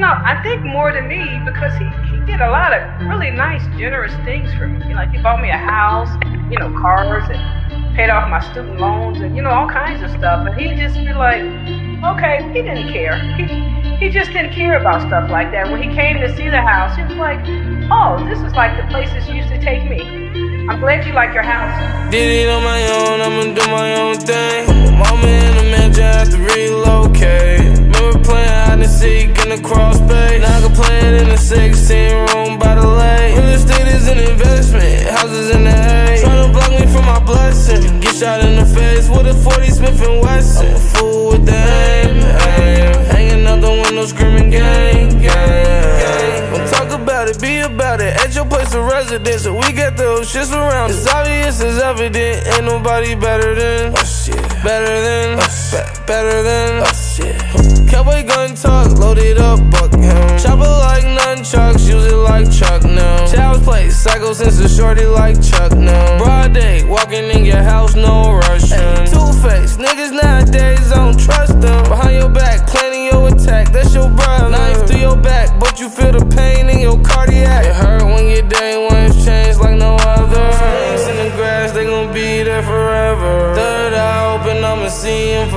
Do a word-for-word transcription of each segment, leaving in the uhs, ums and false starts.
know, I think more than me because he, he did a lot of really nice, generous things for me. Like he bought me a house, you know, cars, and paid off my student loans, and you know, all kinds of stuff. And he'd just be like, okay, he didn't care. He he just didn't care about stuff like that. When he came to see the house, he was like, oh, this is like the places you used to take me. I'm glad you like your house. Did it on my own, I'ma do my own thing. Mama in the mansion, have to relocate. Remember playing hide and seek in the cross bay. Now I can play it in the sixteen room by the lake. Real estate is an investment, houses in the hay. Tryna block me from my blessing. Get shot in the face with a forty Smith and Wesson. I'm a fool with the aim, aim. Hanging out the window screaming gang, gang. Don't talk about it, be about it. At your place of residence, so we got those shits around. It's obvious, it's evident. Ain't nobody better than us, yeah. Better than us, be better than us, yeah. Cowboy gun talk, loaded up, buck him. Chopper like nunchucks, use it like Chuck now. Child's play, psycho since a shorty like Chuck now. Broad day, walking in your house, no rushing. Two-faced, niggas nowadays, I don't trust them. Behind your back, planning your attack, that's your brother. Knife through your back, but you feel the pain in your cardiac. It hurt when your day one's changed like no other. Snakes in the grass, they gon' be there forever. Third eye open, I'ma see him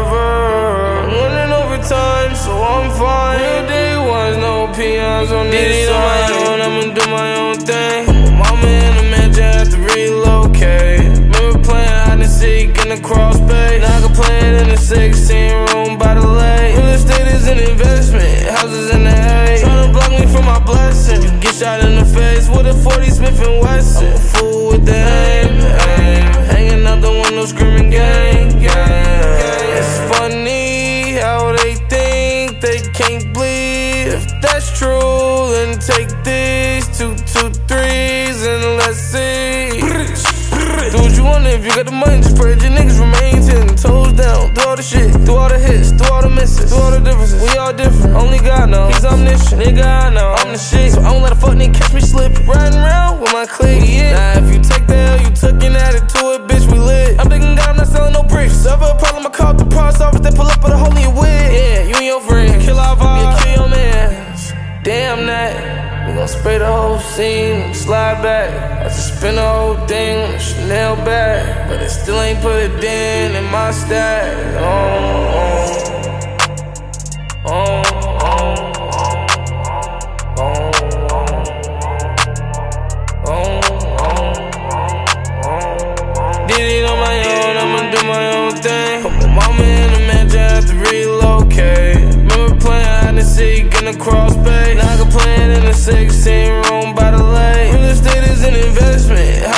forever. I'm running overtime, so I'm fine. Real day ones, no peons on this side. Did it on my own, I'ma do my own thing. Mama in the mansion, have to relocate. Remember playing hide and seek in the cross bay. Now I can play it in the sixteen room by the lake. Real estate is an investment, houses in the hay. Tryna block me from my blessing. Get shot in the face with a forty Smith and Wesson. I'm a fool with the aim, aim. Hanging out the window screaming gang, gang. It's funny how they think they can't bleed. If that's true, then take these two, two, threes and let's see. Do what you want if you got the money, just pray that your niggas remain ten toes down. Do all the shit, do all the hits, do all the misses, do all the differences. We all different, only God knows. He's omniscient, nigga I know I'm the shit. So I don't let a fuck nigga catch me slipping. Riding around with my clique, yeah. Now if you take the L, you took an attitude, bitch, we lit. I'm thinking God, I'm not selling no bricks. Ever a problem, I call the price office, they pull up with a hole in your wig. Yeah, you and your friend, kill our vibe, yeah, kill your man. Damn that. We gon' spray the whole scene, slide back. I just spin the whole thing on a Chanel bag, but it still ain't put a dent in my stack. Oh, oh, oh, oh, oh, oh, oh. Did it on my own, I'ma do my own thing. Mama in the mansion, have to relocate. Remember playing hide and seek in the cross bay. Now I can play it in the sixteen room by the lake. Real estate is an investment.